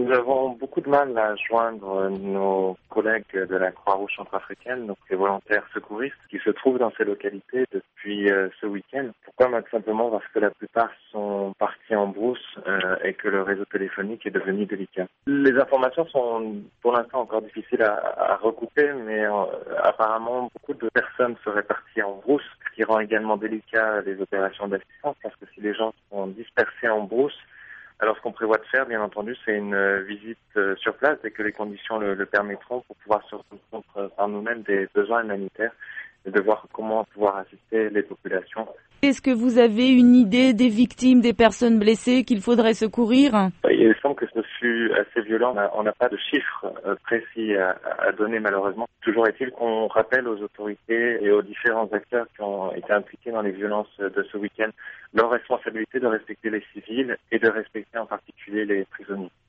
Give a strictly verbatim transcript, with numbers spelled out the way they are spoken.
Nous avons beaucoup de mal à joindre nos collègues de la Croix-Rouge centrafricaine, donc les volontaires secouristes, qui se trouvent dans ces localités depuis euh, ce week-end. Pourquoi? Tout simplement parce que la plupart sont partis en brousse euh, et que le réseau téléphonique est devenu délicat. Les informations sont pour l'instant encore difficiles à, à recouper, mais euh, apparemment beaucoup de personnes seraient parties en brousse, ce qui rend également délicat les opérations d'assistance, parce que si les gens sont dispersés en brousse, alors ce qu'on prévoit de faire, bien entendu, c'est une euh, visite euh, sur place dès que les conditions le, le permettront pour pouvoir se rendre compte euh, par nous-mêmes des besoins humanitaires et de voir comment pouvoir assister les populations. Est-ce que vous avez une idée des victimes, des personnes blessées qu'il faudrait secourir? Il semble que ce fut assez violent. On n'a pas de chiffres euh, précis à, à donner malheureusement. Toujours est-il qu'on rappelle aux autorités et aux différents acteurs qui ont été impliqués dans les violences de ce week-end leur responsabilité de respecter les civils et de respecter en particulier les prisonniers.